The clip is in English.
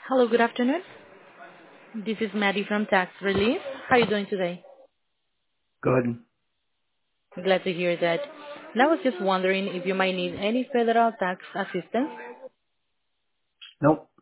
Hello, good afternoon. This is Maddie from Tax Relief. How are you doing today? Good. Glad to hear that. And I was just wondering if you might need any federal tax assistance. Nope.